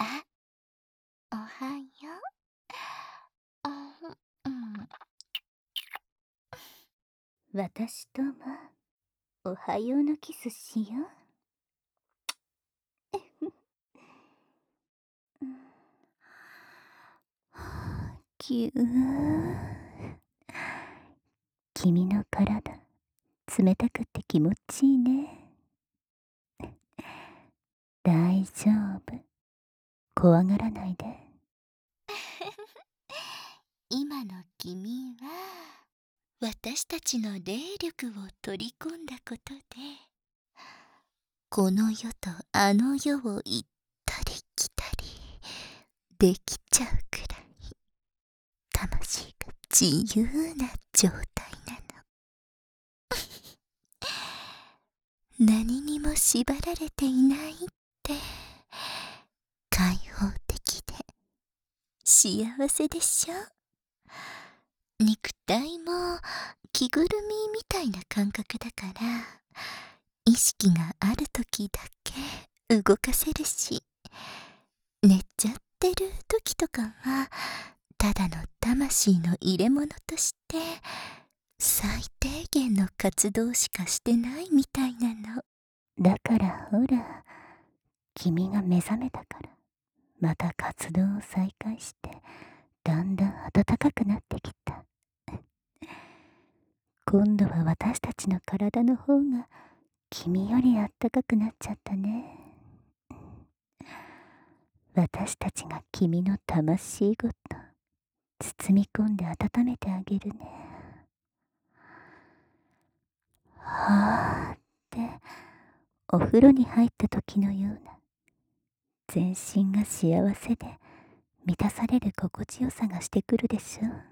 あ、おはよう。あ、うん。私とも、おはようのキスしよう。うん。ぎゅー。君の体、冷たくって気持ちいいね。大丈夫。怖がらないで。今の君は、私たちの霊力を取り込んだことで、この世とあの世を行ったり来たりできちゃうくらい魂が自由な状態なの。何にも縛られていないって開放的で幸せでしょ。肉体も着ぐるみみたいな感覚だから、意識がある時だけ動かせるし、寝ちゃってる時とかはただの魂の入れ物として最低限の活動しかしてないみたいなの。だからほら、君が目覚めたからまた活動を再開して、だんだん暖かくなってきた。今度は私たちの体の方が君よりあったかくなっちゃったね。私たちが君の魂ごと包み込んで温めてあげるね。はーってお風呂に入った時のような、全身が幸せで満たされる心地よさがしてくるでしょう。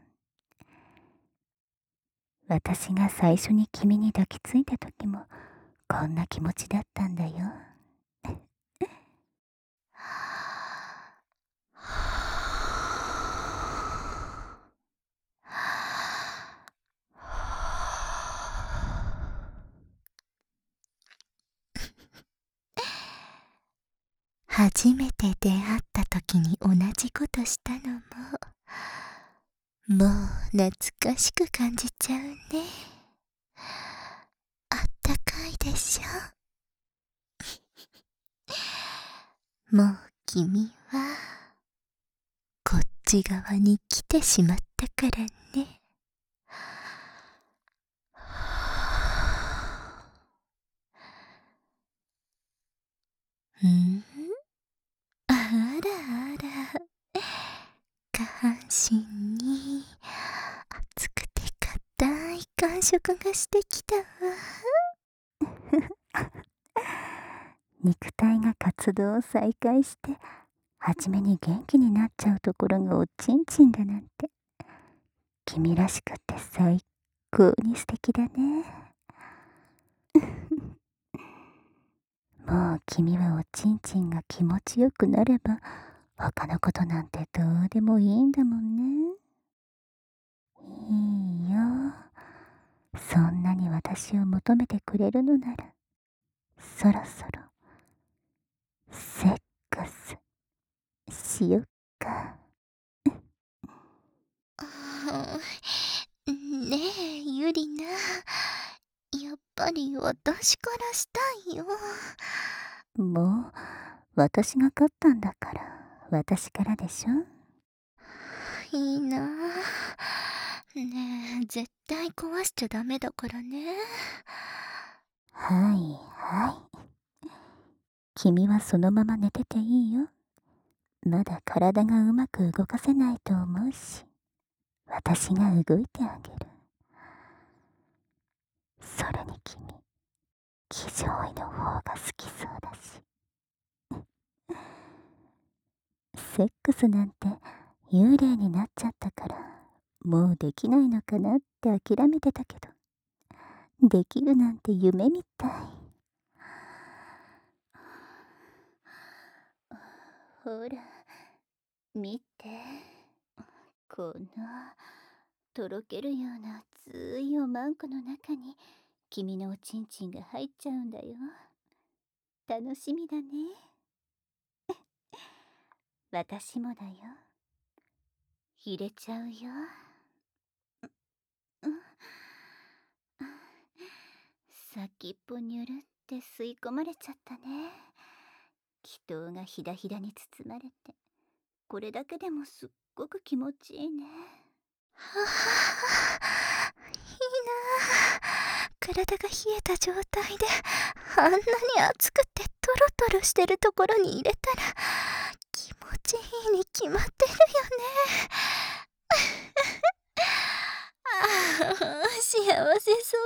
私が最初に君に抱きついた時もこんな気持ちだったんだよ。初めて出会った時に同じことしたのも、もう懐かしく感じちゃうね。あったかいでしょ。もう君はこっち側に来てしまったからね。うん、あらあら、下半身に熱くて硬い感触がしてきたわ。肉体が活動を再開して、初めに元気になっちゃうところがおちんちんだなんて、君らしくって最高に素敵だね。もう君はおちんちんが気持ちよくなれば、他のことなんてどうでもいいんだもんね。いいよ。そんなに私を求めてくれるのなら、そろそろセックスしよっか。ねえ、ゆりな。やっぱり私からしたいよ。もう、私が勝ったんだから、私からでしょ。いいな。ねえ、絶対壊しちゃダメだからね。はいはい。君はそのまま寝てていいよ。まだ体がうまく動かせないと思うし、私が動いてあげる。それに君、気上位の方が好きそうだし。セックスなんて幽霊になっちゃったから、もうできないのかなって諦めてたけど、できるなんて夢みたい。ほら、見て。この、とろけるような熱いおまんこの中に、君のおちんちんが入っちゃうんだよ。楽しみだね。 私もだよ。入れちゃうよ。先っぽにゅるって吸い込まれちゃったね。気筒がひだひだに包まれて、これだけでもすっごく気持ちいいね。はあ、いいなあ。体が冷えた状態であんなに熱くてトロトロしてるところに入れたら気持ちいいに決まってるよね。ああ、幸せそうだね。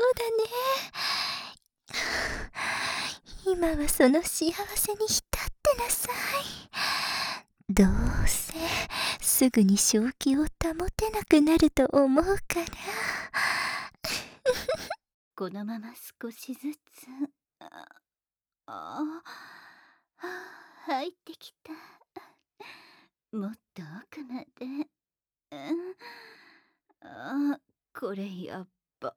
今はその幸せに浸ってなさい。どうせすぐに正気を保てなくなると思うからこのまま少しずつ入ってきた。もっと奥まで。これやっぱ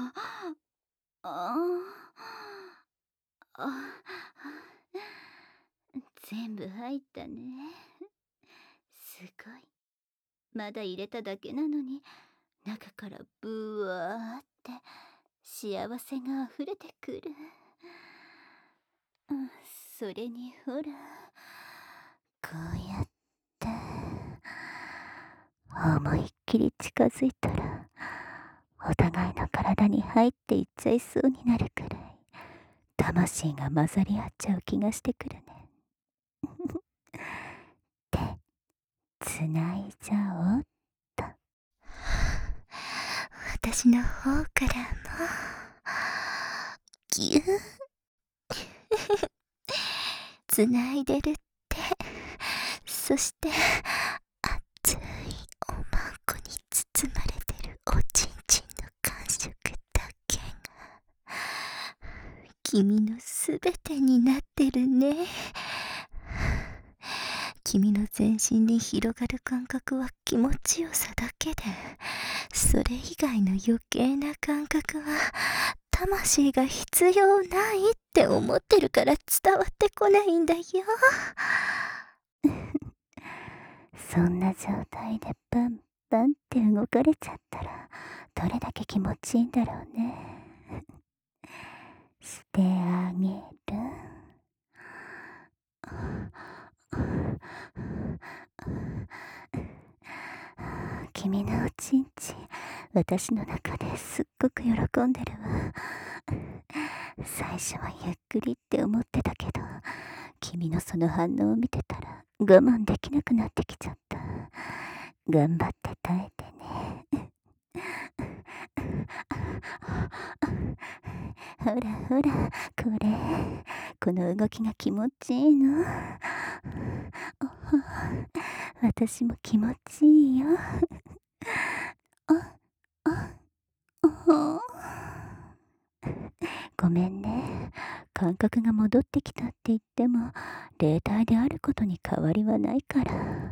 全部入ったね。すごい。まだ入れただけなのに中からブワーって幸せが溢れてくる。それにほら、こうやって思いっきり近づいたらお互いの体に入っていっちゃいそうになるくらい魂が混ざり合っちゃう気がしてくるね。で、つないじゃおうっと。私の方からもぎゅーつないでるって。そして熱いおまんこに包まれてるおちんちんの感触だけが君のすべてになってるね。君の全身に広がる感覚は気持ちよさだけで、それ以外の余計な感覚は魂が必要ないって思ってるから伝わってこないんだよ。そんな状態でバンバンって動かれちゃったらどれだけ気持ちいいんだろうね。してあげる。君のおちんちん、私の中ですっごく喜んでるわ。最初はゆっくりって思ってたけど、君のその反応を見てたら我慢できなくなってきちゃった。頑張って耐えてね。ほらほら、この動きが気持ちいいの。私も気持ちいいよ。ごめんね。感覚が戻ってきたって言っても霊体であることに変わりはないから、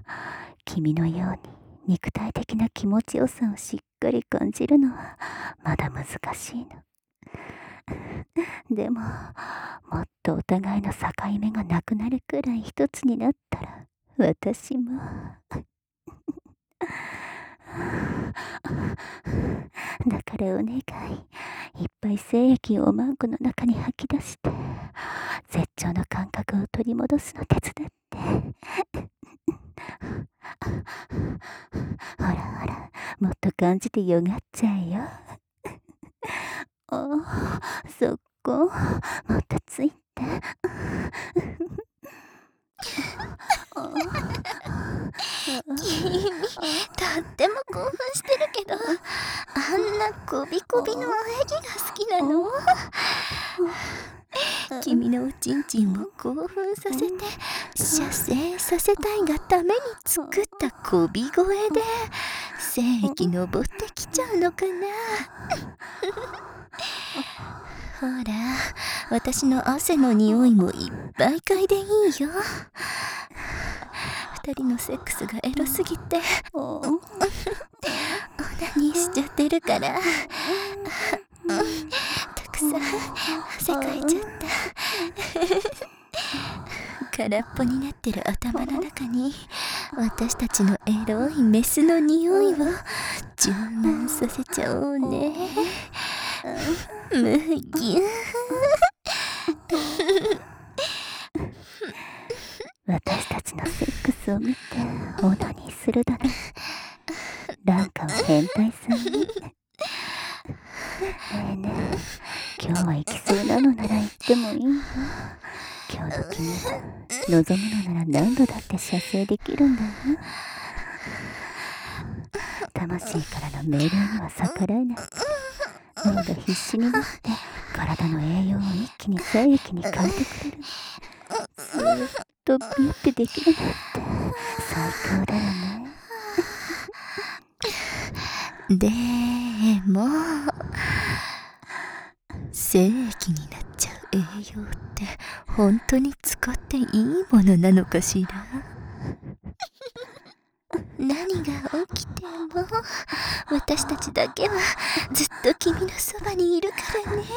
君のように肉体的な気持ちよさをしっかり感じるのはまだ難しいの。でももっとお互いの境目がなくなるくらい一つになったら私もだからお願い、いっぱい精液をおまんこの中に吐き出して絶頂の感覚を取り戻すの手伝って。ほらほら、もっと感じてよがっちゃえよ。そこ、もっとついて。君、とっても興奮してるけど、あんなこびこびの喘ぎが好きなの？君のおちんちんを興奮させて射精させたいがために作ったこび声で精液登ってきちゃうのかな。ほら、私の汗の匂いもいっぱい嗅いでいいよ。二人のセックスがエロすぎてオナニーしちゃってるからたくさん汗かいちゃった。 空っぽになってる頭の中に私たちのエロいメスの匂いを充満させちゃおうね。むぎゅ私たちのセックスを見てオナニーするだろ。なんかは変態さんね。ねえねえ、今日は行きそうなのなら行ってもいいよ。今日の君は望むのなら何度だって射精できるんだよ。魂からの命令には逆らえない。脳が必死になって体の栄養を一気に精液に変えてくれる。ずーっとビュッてできるなんて最高だよね。 でも精液になっちゃう栄養って本当に使っていいものなのかしら。何が起きても私たちだけはずっと君のそばにいるからね。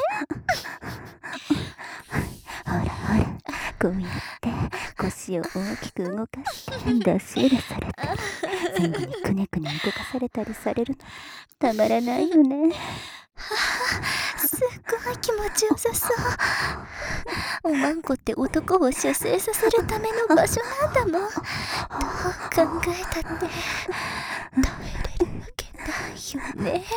ほらほら、こうやって腰を大きく動かして出し入れされたり前後にくねくね動かされたりされるのたまらないよね。 すっごい気持ちよさそう。おまんこって男を射精させるための場所なんだもん。どう考えたって食べれるわけないよね。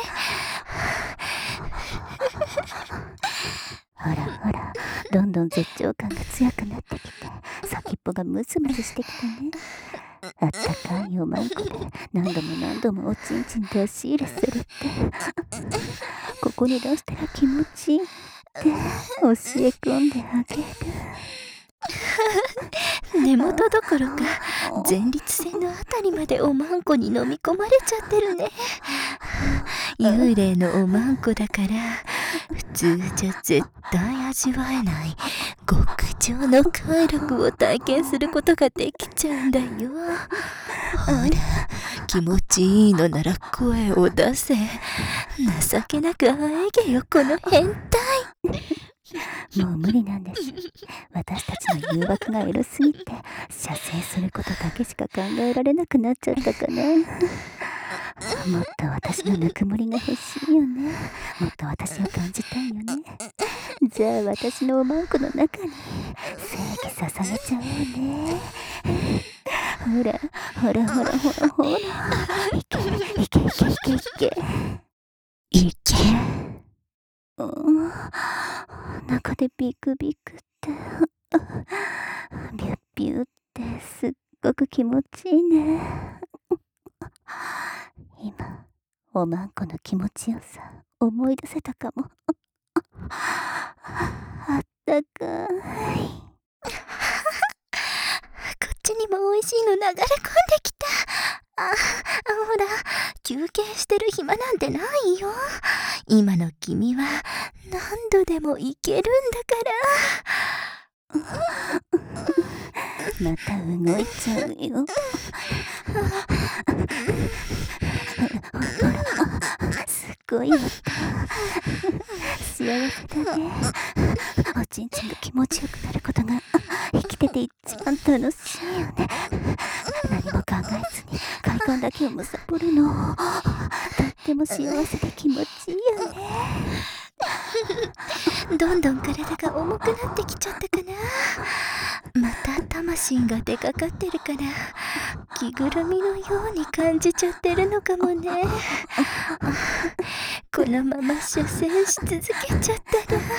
ほらほら、どんどん絶頂感が強くなってきて先っぽがムズムズしてきたね。あったかいおまんこで何度も何度もおちんちん出し入れするってここに出したら気持ちいいって教え込んであげる。 根元どころか前立腺のあたりまでおまんこに飲み込まれちゃってるね。幽霊のおまんこだから普通じゃ絶対味わえない極上の快楽を体験することができちゃうんだよ。ほら気持ちいいのなら声を出せ。情けなくあえげよこの変態。 もう無理なんです。私たちの誘惑がエロすぎて射精することだけしか考えられなくなっちゃったかな。もっと私のぬくもりが欲しいよね。もっと私を感じたいよね。じゃあ私のおまんこの中に精液捧げちゃおうね。ほらほらほらほらほら、いけいけいけいけいけいけ。中でビクビクってビュッビュッってすっごく気持ちいいね。今おまんこの気持ちよさ思い出せたかも。あったかい。 こっちにも美味しいの流れ込んできた。ほら休憩してる暇なんてないよ。今の君は何度でもいけるんだから。 また動いちゃうよ。すっごい音。幸せだね。おちんちんが気持ちよくなることが生きてて一番楽しいよね。何も考えずに快感だけをむさぼるのとっても幸せで気持ちいいよね。 どんどん体が重くなってきちゃったかな。また魂が出かかってるから着ぐるみのように感じちゃってるのかもね。このまま射精し続けちゃったら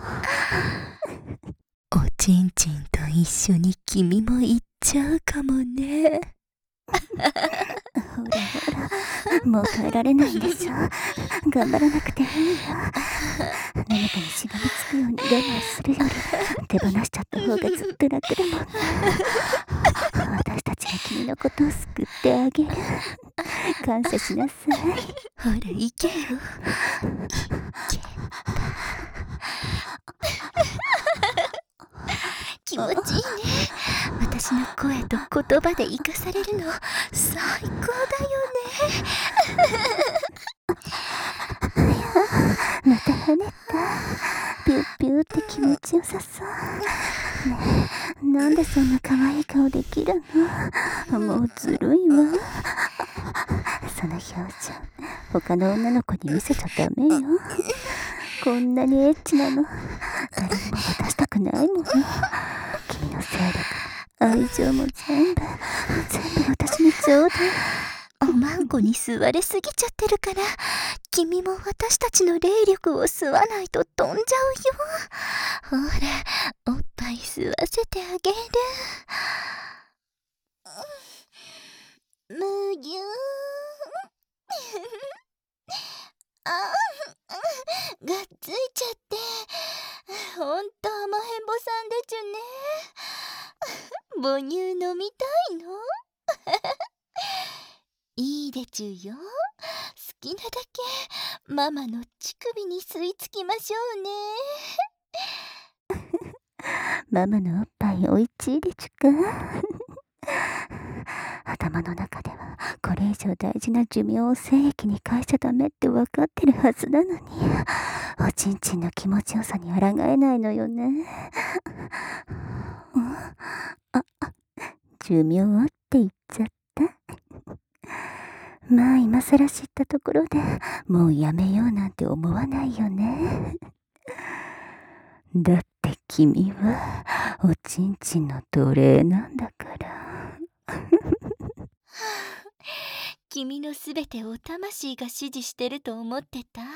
おちんちんと一緒に君も行っちゃうかもね。 ほらほら、もう耐えられないんでしょ。頑張らなくていいよ。何かにしがみつくように我慢するより手放しちゃった方がずっと楽だもんね。私たちが君のことを救ってあげる。感謝しなさい。 ほら行けよ。気持ちいいね。私の声と言葉で生かされるの最高だよね。 また跳ねた。ピュッピューって気持ちよさそう。 なんでそんな可愛い顔できるの？もうずるいわ。その表情、他の女の子に見せちゃダメよ。こんなにエッチなの、誰にも渡したくないもの。君の勢力、愛情も全部私にちょうだい。 おまんこに吸われすぎちゃってるから、君も私たちの霊力を吸わないと飛んじゃうよ。ほら、おっぱい吸わせてあげる。むぎゅーあがっついちゃって、ほんと甘へんぼさんでちゅね。母乳飲みたいの？いいでちゅよ。好きなだけママの乳首に吸い付きましょうね。 ママのおっぱいおいちいでちゅか。頭の中ではこれ以上大事な寿命を精液に変えちゃダメって分かってるはずなのに、おちんちんの気持ちよさに抗えないのよね。寿命って言っちゃった。まあ今更知ったところでもうやめようなんて思わないよね。だって君はおちんちんの奴隷なんだから。 君のすべてを魂が指示してると思ってた？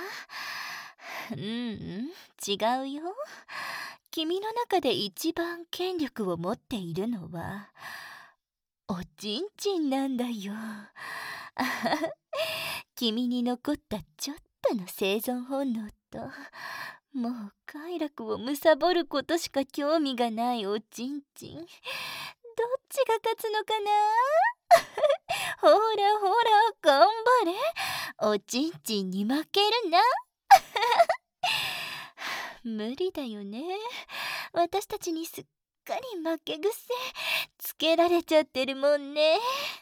違うよ。君の中で一番権力を持っているのはおちんちんなんだよ。君に残ったちょっとの生存本能と、もう快楽を貪ることしか興味がないおちんちん、どっちが勝つのかな？ほらほら、頑張れ。おちんちんに負けるな。無理だよね。私たちにすっかり負け癖つけられちゃってるもんね。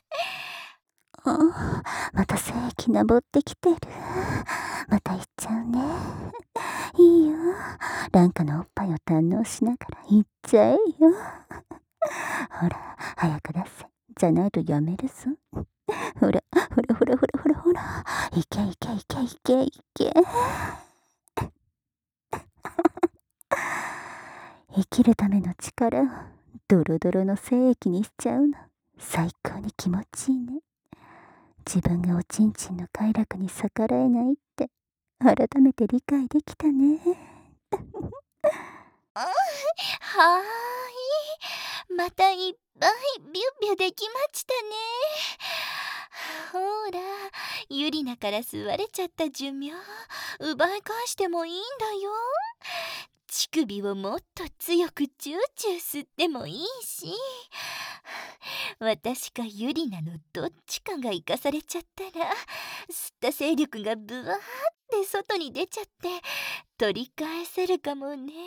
また精液登ってきてる。また行っちゃうね。いいよ、ランカのおっぱいを堪能しながら行っちゃえよ。ほら早く出せ、じゃないとやめるぞ。ほらほらほらほらほらほら、いけいけいけいけいけ。生きるための力をドロドロの精液にしちゃうの、最高に気持ちいいね。自分がおちんちんの快楽に逆らえないって改めて理解できたね。 はーい、またいっぱいビュッビュできましたね。ほら、ユリナから吸われちゃった寿命奪い返してもいいんだよ。乳首をもっと強くチューチュー吸ってもいいし、私かユリナのどっちかが生かされちゃったら、吸った勢力がブワーって外に出ちゃって取り返せるかもね。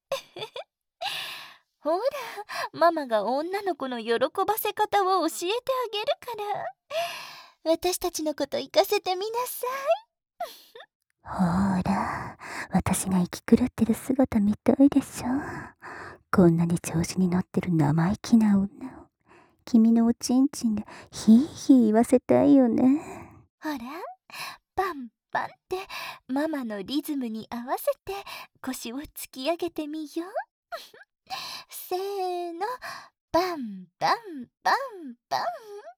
ほら、ママが女の子の喜ばせ方を教えてあげるから、私たちのこと行かせてみなさい。 ほら、私が生き狂ってる姿見たいでしょ。こんなに調子に乗ってる生意気な女を君のおちんちんでヒーヒー言わせたいよね。 ほら、パンパンってママのリズムに合わせて腰を突き上げてみよう。せーの、パンパンパンパン。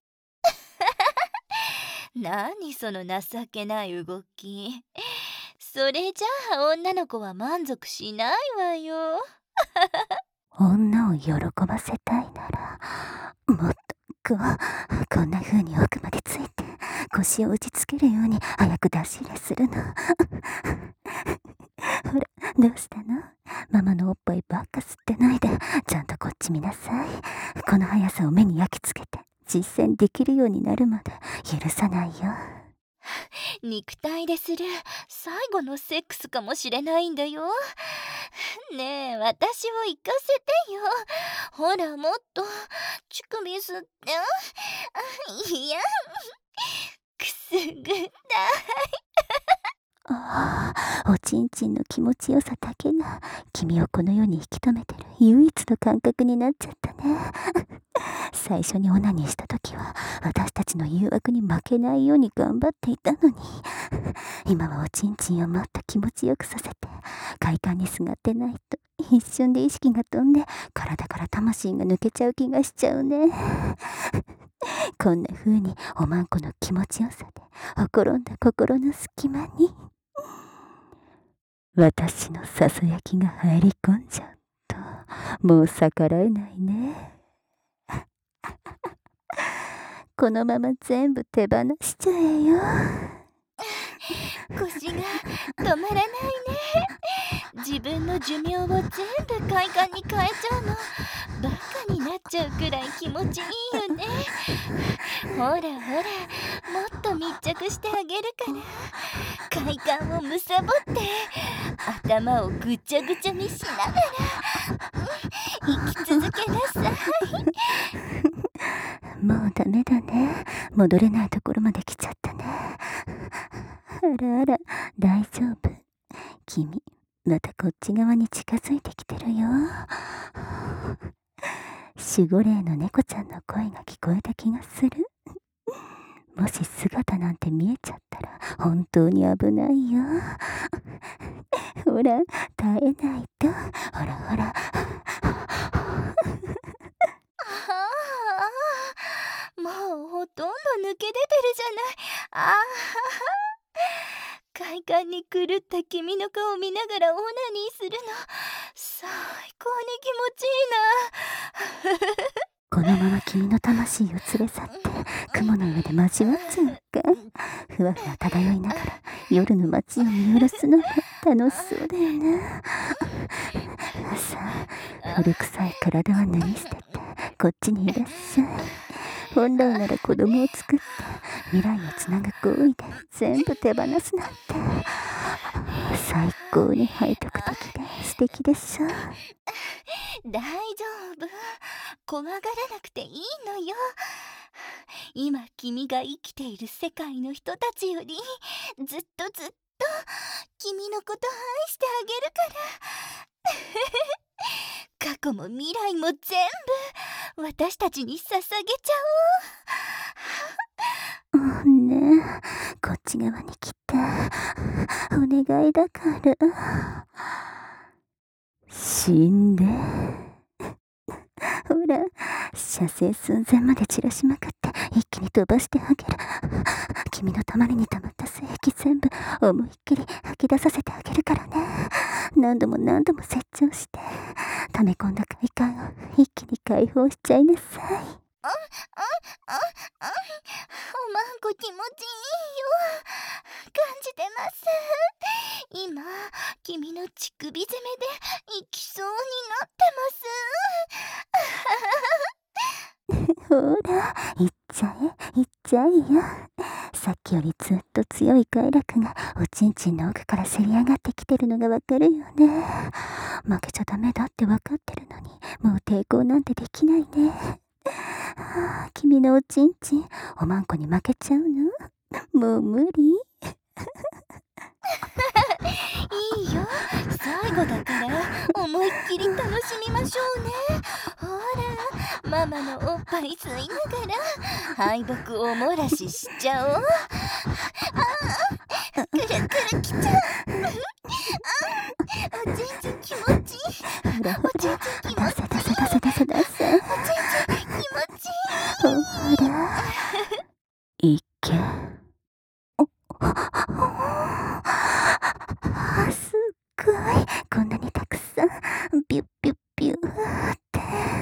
何その情けない動き。それじゃあ女の子は満足しないわよ。 女を喜ばせたいなら、もっとこんな風に奥までついて腰を打ちつけるように早く出し入れするの。ほら、どうしたの？ママのおっぱいばっか吸ってないで、ちゃんとこっち見なさい。この速さを目に焼き付けて実践できるようになるまで許さないよ。 肉体でする最後のセックスかもしれないんだよ。ねえ、私を行かせてよ。ほら、もっと乳首吸って。いや、くすぐったい。 おちんちんの気持ちよさだけが君をこの世に引き止めてる唯一の感覚になっちゃったね。最初にオナニーした時は私たちの誘惑に負けないように頑張っていたのに、今はおちんちんをもっと気持ちよくさせて快感にすがってないと一瞬で意識が飛んで体から魂が抜けちゃう気がしちゃうね。こんな風におまんこの気持ちよさでほころんだ心の隙間に私のささやきが入り込んじゃうと、もう逆らえないね。このまま全部手放しちゃえよ。 腰が止まらないね。自分の寿命を全部快感に変えちゃうのバカになっちゃうくらい気持ちいいよね。ほらほら、もっと密着してあげるから快感をむさぼって頭をぐちゃぐちゃにしながら生き続けなさい。 もうダメだね。戻れないところまで来ちゃったね。あらあら、大丈夫。君、またこっち側に近づいてきてるよ。守護霊の猫ちゃんの声が聞こえた気がする。もし姿なんて見えちゃったら本当に危ないよ。ほら、耐えないと。ほらほら。 もうほとんど抜け出てるじゃない。快感に狂った君の顔を見ながらオナニーするの最高に気持ちいいな。 このまま君の魂を連れ去って雲の上で交わっちゃうか。ふわふわ漂いながら夜の街を見下ろすのも楽しそうだよな。さあ、古臭い体は脱ぎ捨ててこっちにいらっしゃい。本来なら子供を作って未来をつなぐ行為で全部手放すなんて最高に背徳的で素敵でしょ。 大丈夫、怖がらなくていいのよ。今君が生きている世界の人たちよりずっとずっと君のこと愛してあげるから過去も未来も全部私たちに捧げちゃねえ、こっち側に来てお願いだから。死んで。ほら、射精寸前まで散らしまくって一気に飛ばしてあげる。君のたまりに溜まった精液全部思いっきり吐き出させてあげるからね。何度も何度も切腸して溜め込んだ快感を一気に解放しちゃいなさい。 おまんこ気持ちいいよ。感じてます。今君の乳首攻めで行きそうになってます。 ほら、行っちゃえよ。さっきよりずっと強い快楽がおちんちんの奥からせり上がってきてるのがわかるよね。負けちゃダメだってわかってるのにもう抵抗なんてできないね。君のおちんちんおまんこに負けちゃうの？もう無理？ いいよ、最後だから思いっきり楽しみましょうね。ほら、ママのおっぱい吸いながら敗北おもらししちゃおう。くるくるきちゃう。おちんちん気持ちいい。 ほらほおちんら、 ちん気持ちいい。 出せ。 おちんちん気持ちいい。 ほら、いけ。すっごい、こんなにたくさんビュッビュッビューって。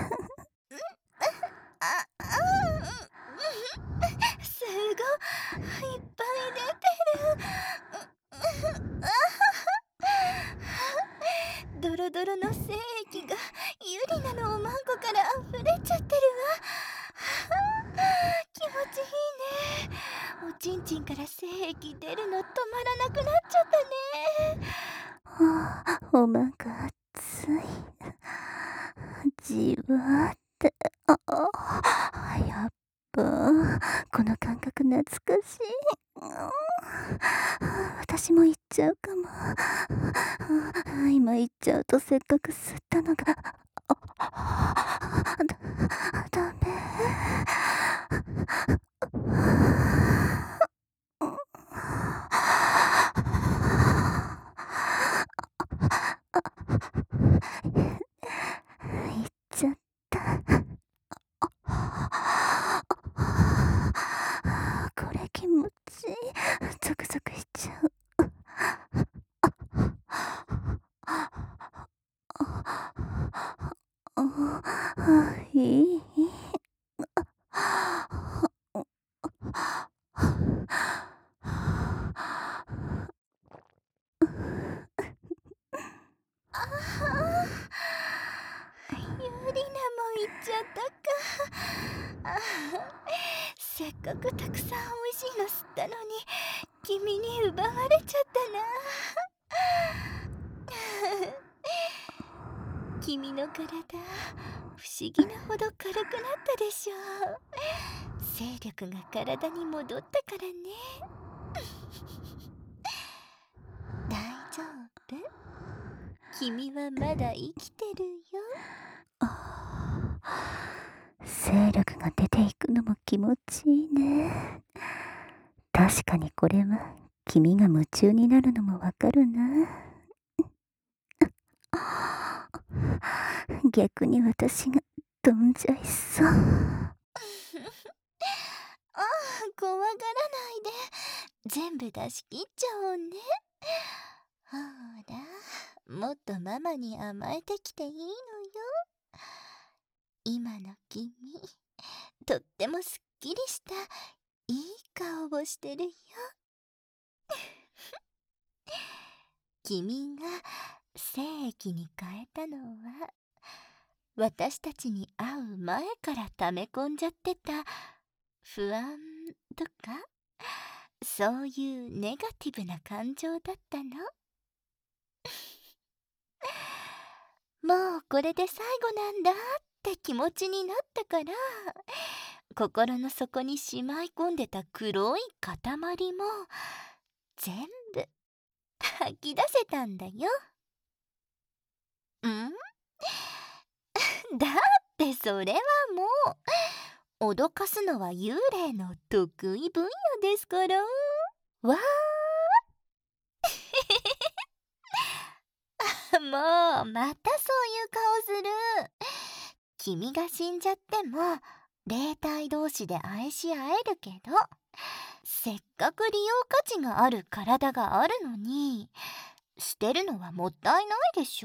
すごい、いっぱい出てる。ドロドロの精液がゆりなのおまんこから溢れちゃってるわ。気持ちいいね。おちんちんから精液出るの止まらなくなっちゃったね。 おまんが熱い。じわって。やっぱこの感覚懐かしい。 私も行っちゃうかも。今行っちゃうとせっかく吸ったのが、ダメ。行っちゃった。これ気持ちいい。ゾクゾクしちゃう。いい。 ユリナも行っちゃったか。せっかくたくさん美味しいの吸ったのに君に奪われちゃったな。君の体不思議なほど軽くなったでしょう。勢力が体に戻ったからね。大丈夫？君はまだ生きてるよ。 勢力が出ていくのも気持ちいいね。確かにこれは君が夢中になるのもわかるな。逆に私が飛んじゃいそう。 怖がらないで。全部出し切っちゃおうね。ほら、もっとママに甘えてきていいのよ。今の君、とってもすっきりしたいい顔をしてるよ。君が精液に変えたのは私たちに会う前から溜め込んじゃってた不安とかそういうネガティブな感情だったの。もうこれで最後なんだって気持ちになったから、心の底にしまい込んでた黒い塊も全部吐き出せたんだよ。だってそれはもう脅かすのは幽霊の得意分野ですから。わーもうまたそういう顔する。君が死んじゃっても霊体同士で愛し合えるけど、せっかく利用価値がある体があるのに捨てるのはもったいないでしょ。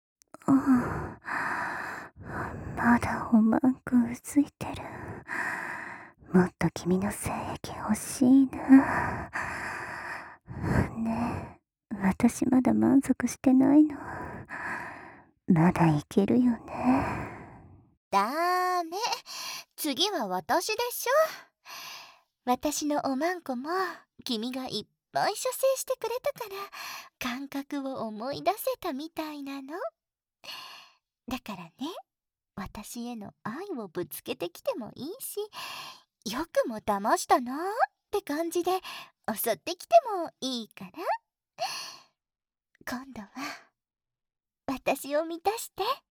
まだおまんこうついてる。もっと君の精液欲しいな。ねえ、私まだ満足してないの。まだいけるよね。 ダメ。次は私でしょ。私のおまんこも君がいっぱい射精してくれたから感覚を思い出せたみたいなの。だからね、私への愛をぶつけてきてもいいし、よくも騙したなって感じで襲ってきてもいいから。今度は私を満たして。